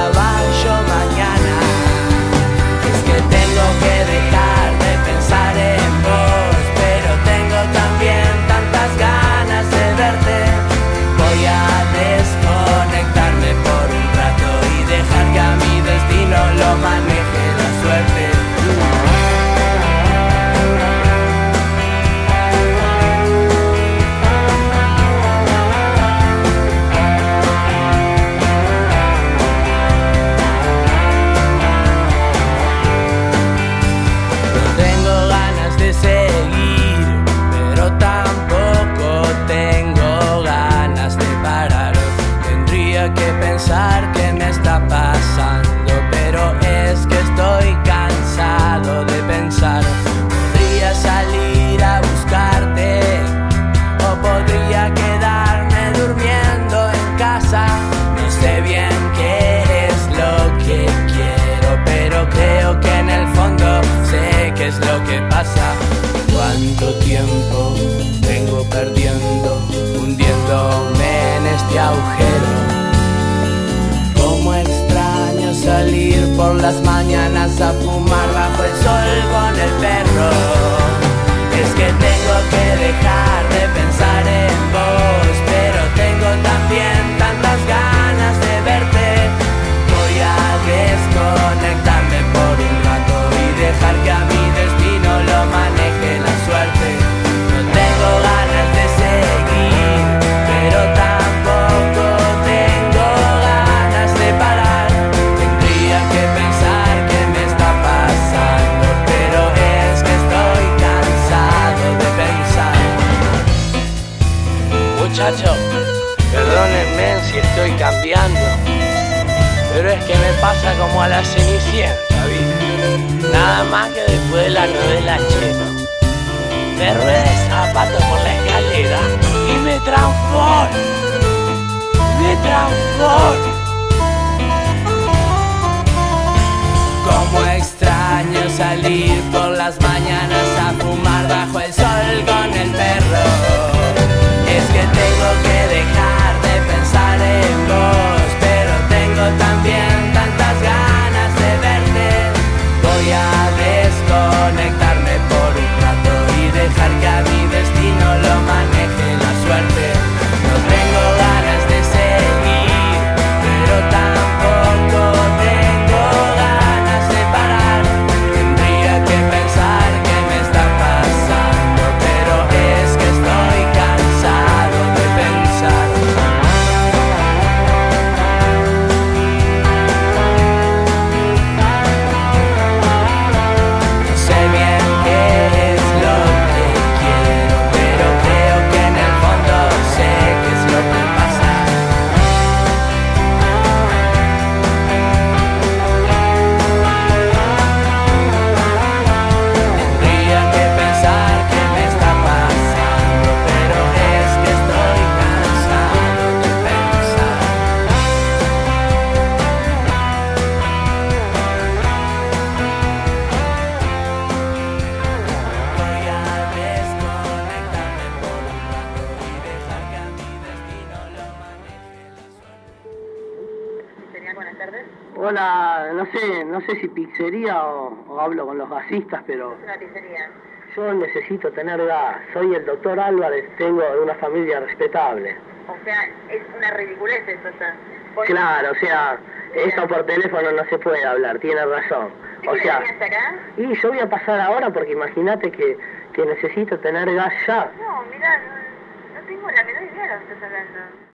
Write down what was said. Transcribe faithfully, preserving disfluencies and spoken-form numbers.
caballo mañana. Es que tengo que dejar de pensar en vos, pero tengo también tantas ganas de verte. Voy a desconectarme por un rato y dejar que a mi destino lo maneje la suerte. Que me está pasando, pero es que estoy cansado de pensar. Podría salir a buscarte o podría quedarme durmiendo en casa. No sé bien qué es lo que quiero, pero creo que en el fondo sé qué es lo que pasa. ¿Cuánto tiempo vengo perdiendo, hundiéndome en este agujero? Salir por las mañanas a fumar bajo el sol con el perro. Es que tengo que dejar de pensar en vos, pero tengo también tantas ganas de verte. Voy a desconectarme por un rato y dejar que a mi destino lo maneje la suerte. No tengo ganas de seguir, pero tampoco tengo ganas de parar. Muchachos, perdónenme si estoy cambiando, pero es que me pasa como a la Cenicienta, ¿viste? Nada más que después de la novela Cheno. Me rueda el zapato por la escalera y me transformo, me transformo. Como extraño salir por las mañanas a fumar bajo el sol con el perro. Es que tengo que dejar de pensar en vos, pero tengo también tantas ganas de verte. Voy a desconectarme por un rato y dejar que a mi destino lo maneje la suerte. No tengo ganas de seguir, pero tampoco tengo ganas de parar. Tendría que pensar qué me está pasando, pero es que estoy cansado de pensar. No sé bien qué es lo que quiero, pero creo que en el fondo sé qué es lo que pasa. Tendría que pensar qué me está pasando, pero es que estoy cansado de pensar. Voy a desconectarme por un rato y dejar que a mi destino lo maneje la suerte. Pizzería, buenas tardes. Hola, no sé, no sé si pizzería o, o hablo con los gasistas, pero Es una pizzería. yo necesito tener gas. Soy el doctor Álvarez, tengo de una familia respetable. O sea, es una ridiculez eso, o sea. Por- Claro, o sea, esto por teléfono no se puede hablar, tiene razón. ¿De O qué sea, venías acá? y yo voy a pasar ahora porque imagínate que, que necesito tener gas ya. No, mirá, no, no tengo la menor idea de lo que estás hablando.